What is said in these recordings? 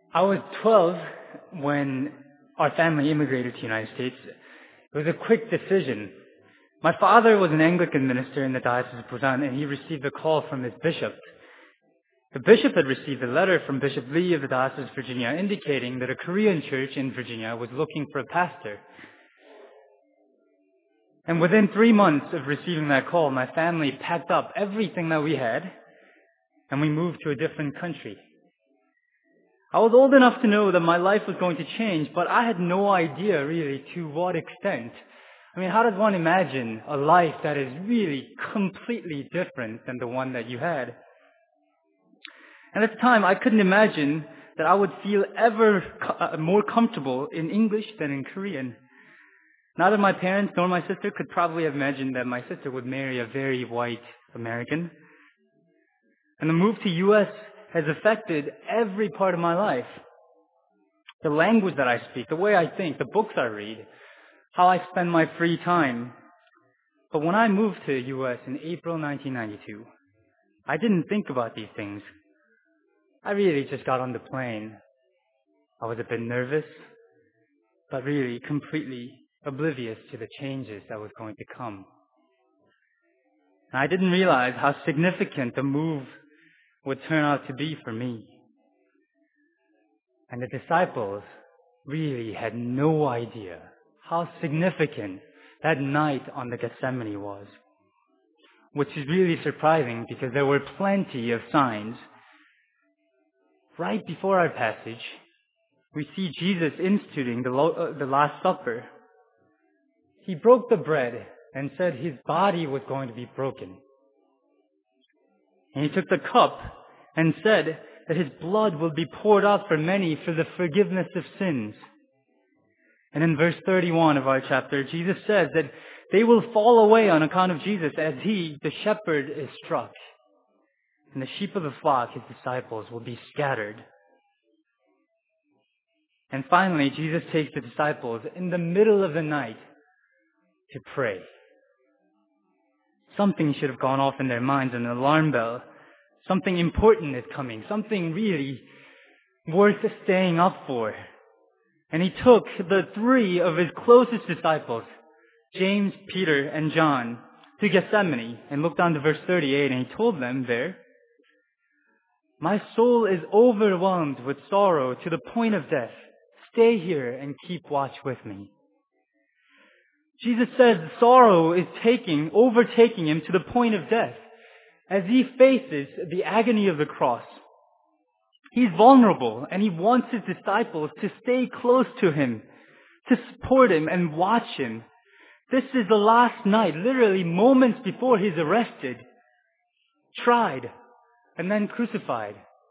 I was 12 when our family immigrated to the United States. It was a quick decision. My father was an Anglican minister in the Diocese of Busan, and he received a call from his bishop. The bishop had received a letter from Bishop Lee of the Diocese of Virginia indicating that a Korean church in Virginia was looking for a pastor. And within 3 months of receiving that call, my family packed up everything that we had, and we moved to a different country. I was old enough to know that my life was going to change, but I had no idea really to what extent. I mean, how does one imagine a life that is really completely different than the one that you had? And at the time, I couldn't imagine that I would feel ever more comfortable in English than in Korean. Neither my parents nor my sister could probably have imagined that my sister would marry a very white American. And the move to U.S. has affected every part of my life. The language that I speak, the way I think, the books I read, how I spend my free time. But when I moved to the U.S. in April 1992, I didn't think about these things. I really just got on the plane. I was a bit nervous, but really completely oblivious to the changes that was going to come. And I didn't realize how significant the move would turn out to be for me. And the disciples really had no idea how significant that night on the Gethsemane was, which is really surprising because there were plenty of signs. Right before our passage, we see Jesus instituting the Last Supper. He broke the bread and said his body was going to be broken. And he took the cup and said that his blood will be poured out for many for the forgiveness of sins. And in verse 31 of our chapter, Jesus says that they will fall away on account of Jesus as he, the shepherd, is struck. And the sheep of the flock, his disciples, will be scattered. And finally, Jesus takes the disciples in the middle of the night to pray. Something should have gone off in their minds, an alarm bell. Something important is coming, something really worth staying up for. And he took the 3 of his closest disciples, James, Peter, and John, to Gethsemane and looked down to verse 38, and he told them there, "My soul is overwhelmed with sorrow to the point of death. Stay here and keep watch with me." Jesus says sorrow is overtaking him to the point of death as he faces the agony of the cross. He's vulnerable and he wants his disciples to stay close to him, to support him and watch him. This is the last night, literally moments before he's arrested, tried, and then crucified.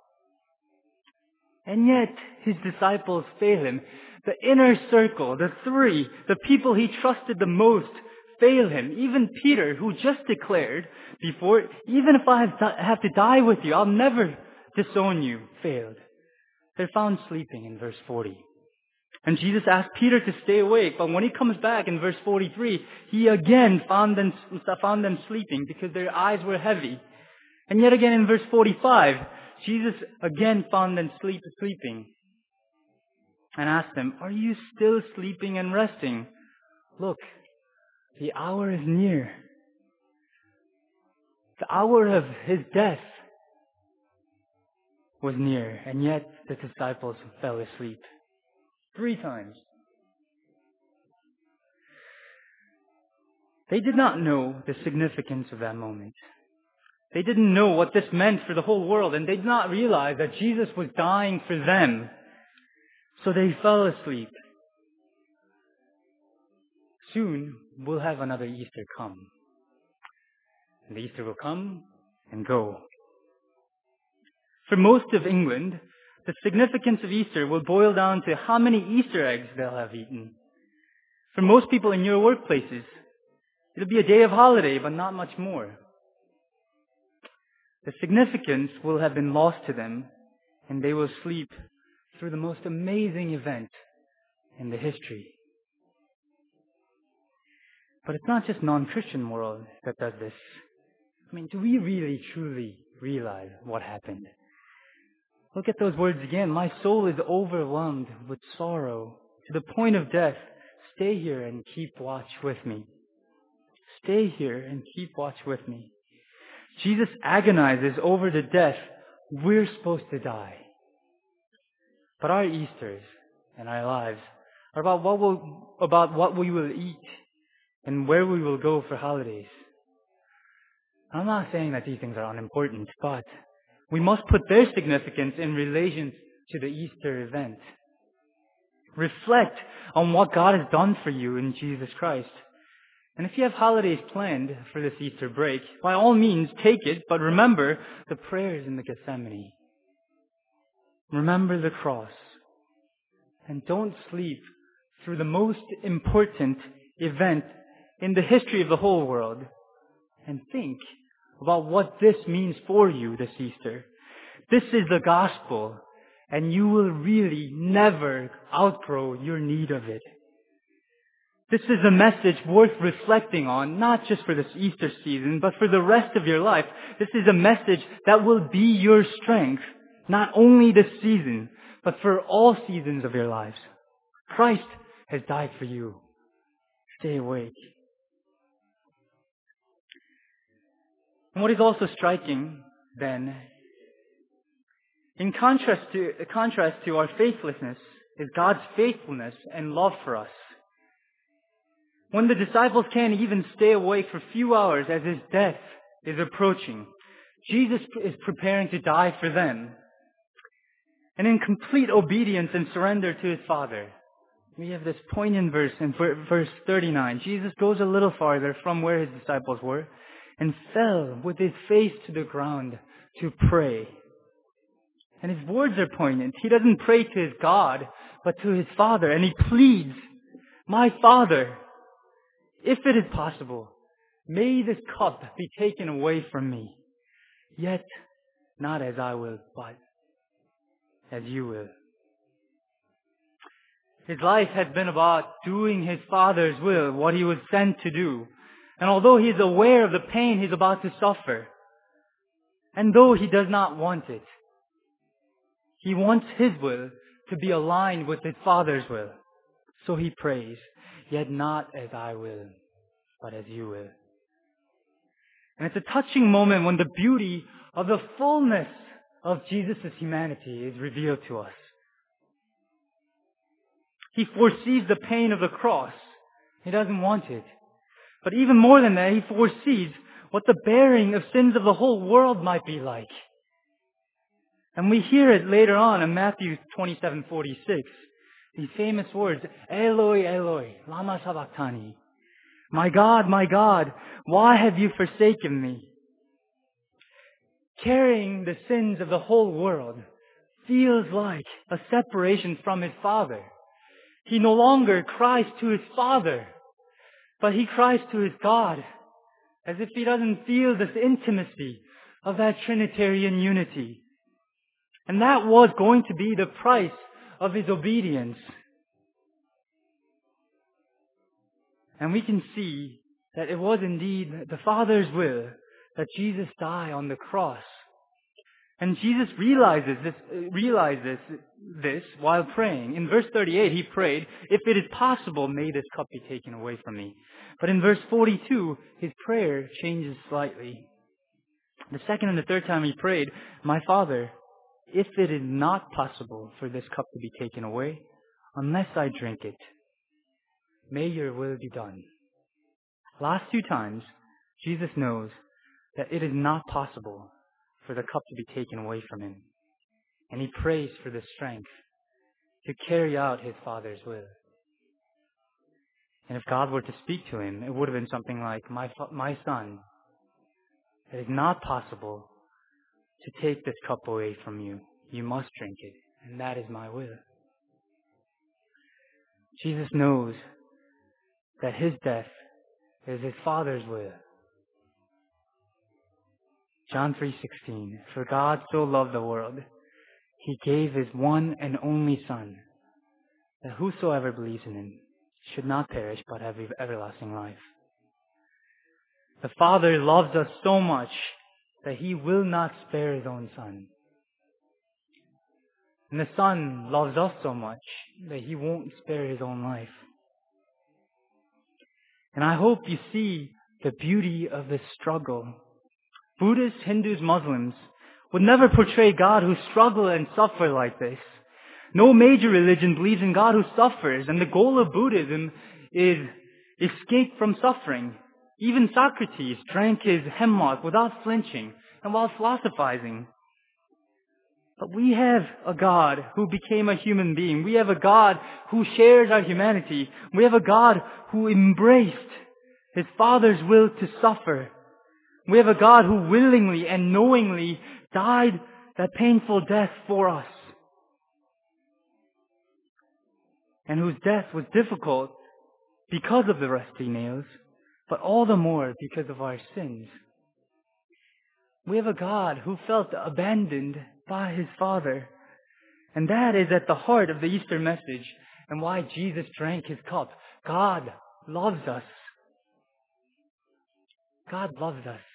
And yet his disciples fail him. The inner circle, the 3, the people he trusted the most, fail him. Even Peter, who just declared before, "Even if I have to die with you, I'll never disown you," failed. They're found sleeping in verse 40. And Jesus asked Peter to stay awake, but when he comes back in verse 43, he again found them sleeping because their eyes were heavy. And yet again in verse 45, Jesus again found them sleeping and asked them, "Are you still sleeping and resting? Look, the hour is near." The hour of his death was near, and yet the disciples fell asleep 3 times. They did not know the significance of that moment. They didn't know what this meant for the whole world, and they did not realize that Jesus was dying for them. So they fell asleep. Soon we'll have another Easter come. And the Easter will come and go. For most of England, the significance of Easter will boil down to how many Easter eggs they'll have eaten. For most people in your workplaces, it'll be a day of holiday, but not much more. The significance will have been lost to them, and they will sleep through the most amazing event in the history. But it's not just non-Christian world that does this. I mean, do we really truly realize what happened? Look at those words again. My soul is overwhelmed with sorrow to the point of death. Stay here and keep watch with me. Stay here and keep watch with me. Jesus agonizes over the death we're supposed to die. But our Easters and our lives are about what we will eat and where we will go for holidays. I'm not saying that these things are unimportant, but we must put their significance in relation to the Easter event. Reflect on what God has done for you in Jesus Christ. And if you have holidays planned for this Easter break, by all means take it, but remember the prayers in the Gethsemane. Remember the cross. And don't sleep through the most important event in the history of the whole world. And think about what this means for you this Easter. This is the gospel, and you will really never outgrow your need of it. This is a message worth reflecting on, not just for this Easter season, but for the rest of your life. This is a message that will be your strength, not only this season, but for all seasons of your lives. Christ has died for you. Stay awake. And what is also striking, then, in contrast to our faithlessness, is God's faithfulness and love for us. When the disciples can't even stay awake for a few hours as his death is approaching, Jesus is preparing to die for them. And in complete obedience and surrender to his Father, we have this poignant verse in verse 39. Jesus goes a little farther from where his disciples were and fell with his face to the ground to pray. And his words are poignant. He doesn't pray to his God, but to his Father. And he pleads, "My Father, if it is possible, may this cup be taken away from me. Yet not as I will, but as you will." His life has been about doing his Father's will, what he was sent to do. And although he is aware of the pain he's about to suffer, and though he does not want it, he wants his will to be aligned with his Father's will. So he prays, "Yet not as I will, but as you will." And it's a touching moment when the beauty of the fullness of Jesus' humanity is revealed to us. He foresees the pain of the cross. He doesn't want it. But even more than that, he foresees what the bearing of sins of the whole world might be like. And we hear it later on in Matthew 27:46. These famous words, "Eloi, Eloi, lama sabachthani." My God, why have you forsaken me?" Carrying the sins of the whole world feels like a separation from his Father. He no longer cries to his Father, but he cries to his God, as if he doesn't feel this intimacy of that Trinitarian unity. And that was going to be the price of his obedience. And we can see that it was indeed the Father's will that Jesus die on the cross. And Jesus realizes this while praying. In verse 38, he prayed, "If it is possible, may this cup be taken away from me." But in verse 42, his prayer changes slightly. The second and the third time he prayed, "My Father, if it is not possible for this cup to be taken away, unless I drink it, may your will be done." Last two times, Jesus knows that it is not possible for the cup to be taken away from him. And he prays for the strength to carry out his Father's will. And if God were to speak to him, it would have been something like, my son, it is not possible to take this cup away from you. You must drink it, and that is my will. Jesus knows that his death is his Father's will. John 3:16, "For God so loved the world, he gave his one and only Son, that whosoever believes in him should not perish but have everlasting life." The Father loves us so much that he will not spare his own Son. And the Son loves us so much that He won't spare His own life. And I hope you see the beauty of this struggle. Buddhists, Hindus, Muslims would never portray God who struggle and suffer like this. No major religion believes in God who suffers, and the goal of Buddhism is escape from suffering. Even Socrates drank his hemlock without flinching and while philosophizing. But we have a God who became a human being. We have a God who shares our humanity. We have a God who embraced His Father's will to suffer. We have a God who willingly and knowingly died that painful death for us. And whose death was difficult because of the rusty nails, but all the more because of our sins. We have a God who felt abandoned by His Father. And that is at the heart of the Easter message and why Jesus drank His cup. God loves us. God loves us.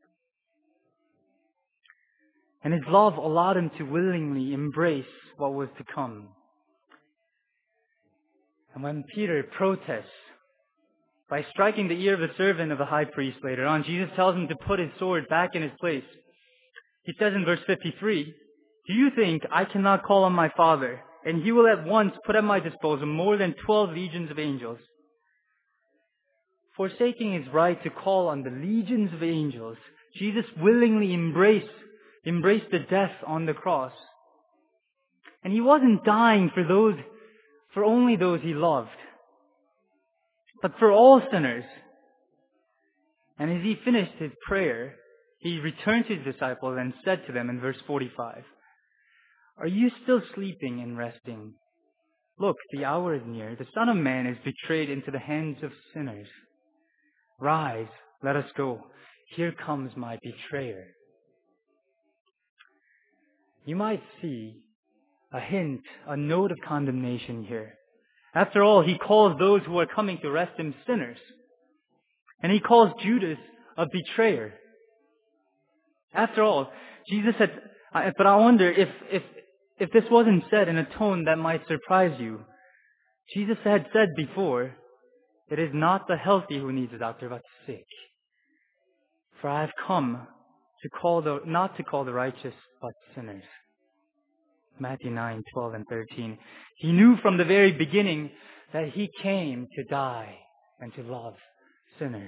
And His love allowed Him to willingly embrace what was to come. And when Peter protests by striking the ear of the servant of the high priest later on, Jesus tells him to put his sword back in its place. He says in verse 53, "Do you think I cannot call on my Father, and He will at once put at my disposal more than 12 legions of angels?" Forsaking His right to call on the legions of angels, Jesus willingly embraced the death on the cross. And He wasn't dying for only those He loved, but for all sinners. And as He finished His prayer, He returned to His disciples and said to them in verse 45, "Are you still sleeping and resting? Look, the hour is near. The Son of Man is betrayed into the hands of sinners. Rise, let us go. Here comes my betrayer." You might see a hint, a note of condemnation here. After all, He calls those who are coming to arrest Him sinners. And He calls Judas a betrayer. After all, Jesus said, but I wonder if this wasn't said in a tone that might surprise you. Jesus had said before, "It is not the healthy who needs a doctor, but the sick. For I have come not to call the righteous, but sinners." Matthew 9:12 and 13. He knew from the very beginning that He came to die and to love sinners.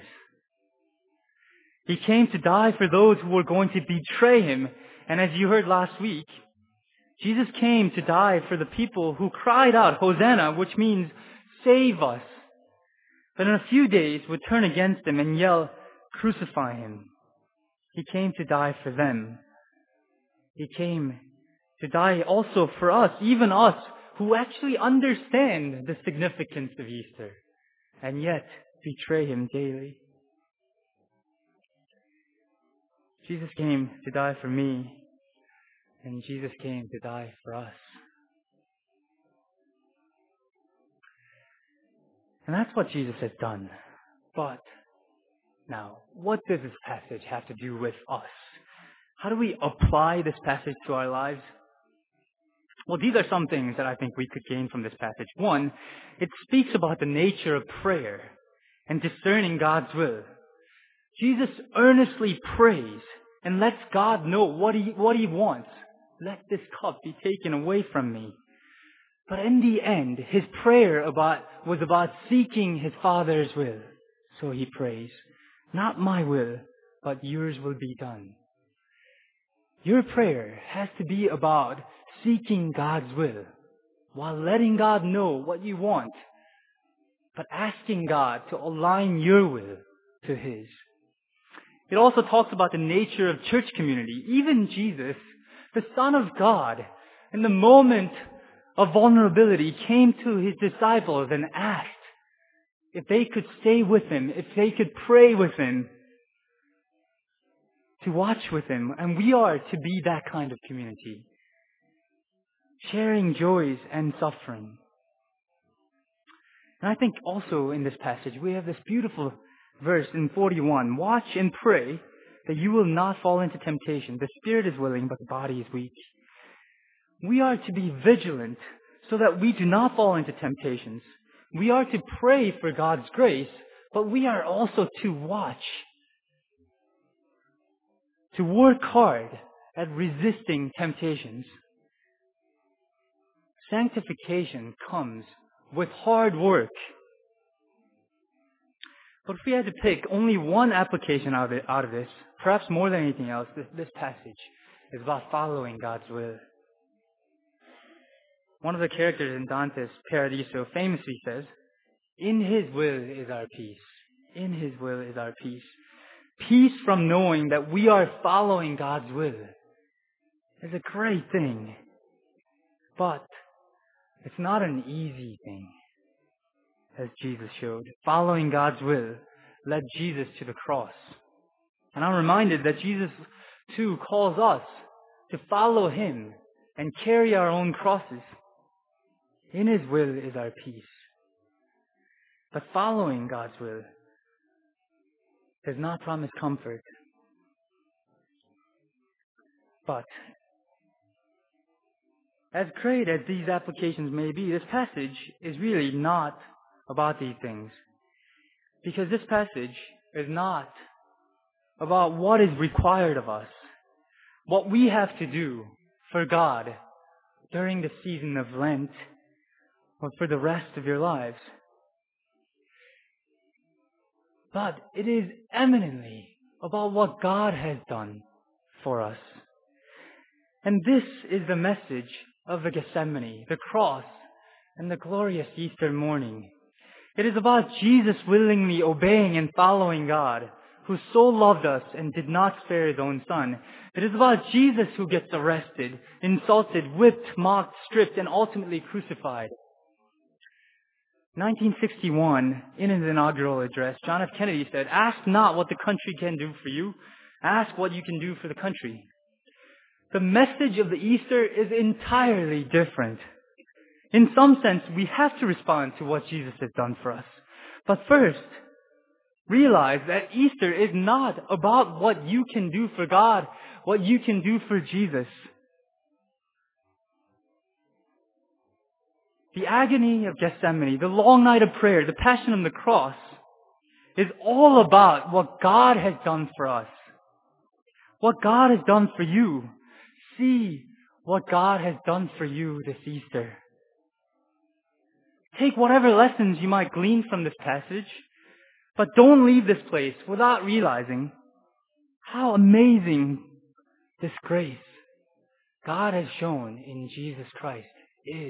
He came to die for those who were going to betray Him. And as you heard last week, Jesus came to die for the people who cried out, "Hosanna," which means save us. But in a few days would turn against Him and yell, "Crucify Him." He came to die for them. He came to die also for us, even us who actually understand the significance of Easter and yet betray Him daily. Jesus came to die for me, and Jesus came to die for us. And that's what Jesus has done. But now, what does this passage have to do with us? How do we apply this passage to our lives? Well, these are some things that I think we could gain from this passage. One, it speaks about the nature of prayer and discerning God's will. Jesus earnestly prays and lets God know what he wants. Let this cup be taken away from me. But in the end, His prayer was about seeking His Father's will. So He prays, "Not my will, but yours will be done." Your prayer has to be about seeking God's will, while letting God know what you want, but asking God to align your will to His. It also talks about the nature of church community. Even Jesus, the Son of God, in the moment of vulnerability, came to His disciples and asked if they could stay with Him, if they could pray with Him, to watch with Him. And we are to be that kind of community, sharing joys and suffering. And I think also in this passage we have this beautiful verse in 41. "Watch and pray that you will not fall into temptation. The spirit is willing, but the body is weak." we are to be vigilant so that we do not fall into temptations. We are to pray for God's grace, but we are also to watch, to work hard at resisting temptations. Sanctification comes with hard work. But if we had to pick only one application out of this, perhaps more than anything else, this passage is about following God's will. One of the characters in Dante's Paradiso famously says, "In His will is our peace. In His will is our peace." Peace from knowing that we are following God's will is a great thing. But it's not an easy thing, as Jesus showed. Following God's will led Jesus to the cross. And I'm reminded that Jesus too calls us to follow Him and carry our own crosses. In His will is our peace. But following God's will does not promise comfort. But as great as these applications may be, this passage is really not about these things. Because this passage is not about what is required of us, what we have to do for God during the season of Lent or for the rest of your lives. But it is eminently about what God has done for us. And this is the message of the Gethsemane, the cross, and the glorious Easter morning. It is about Jesus willingly obeying and following God, who so loved us and did not spare His own Son. It is about Jesus who gets arrested, insulted, whipped, mocked, stripped, and ultimately crucified. 1961, in his inaugural address, John F. Kennedy said, "Ask not what the country can do for you. Ask what you can do for the country." The message of the Easter is entirely different. In some sense, we have to respond to what Jesus has done for us. But first, realize that Easter is not about what you can do for God, what you can do for Jesus. The agony of Gethsemane, the long night of prayer, the passion on the cross is all about what God has done for us. What God has done for you. See what God has done for you this Easter. Take whatever lessons you might glean from this passage, but don't leave this place without realizing how amazing this grace God has shown in Jesus Christ is.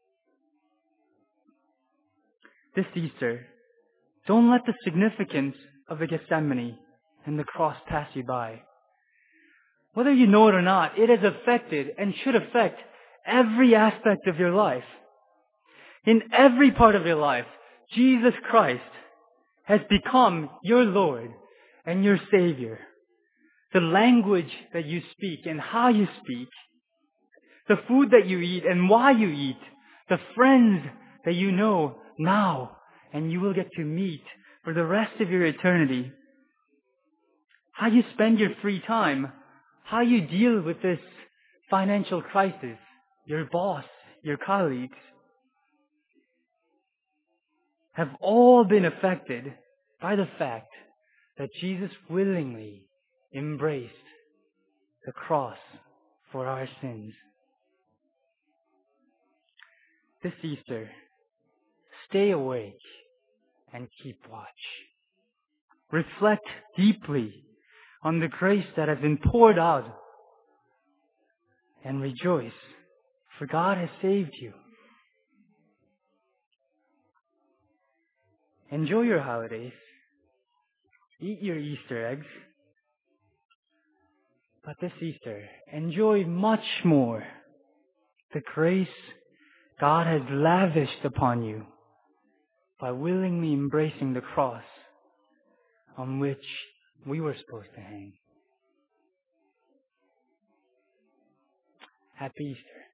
This Easter, don't let the significance of the Gethsemane and the cross pass you by. Whether you know it or not, it has affected and should affect every aspect of your life. In every part of your life, Jesus Christ has become your Lord and your Savior. The language that you speak and how you speak, the food that you eat and why you eat, the friends that you know now and you will get to meet for the rest of your eternity, how you spend your free time, how you deal with this financial crisis, your boss, your colleagues, have all been affected by the fact that Jesus willingly embraced the cross for our sins. This Easter, stay awake and keep watch. Reflect deeply on the grace that has been poured out and rejoice, for God has saved you. Enjoy your holidays. Eat your Easter eggs. But this Easter, enjoy much more the grace God has lavished upon you by willingly embracing the cross on which we were supposed to hang. Happy Easter.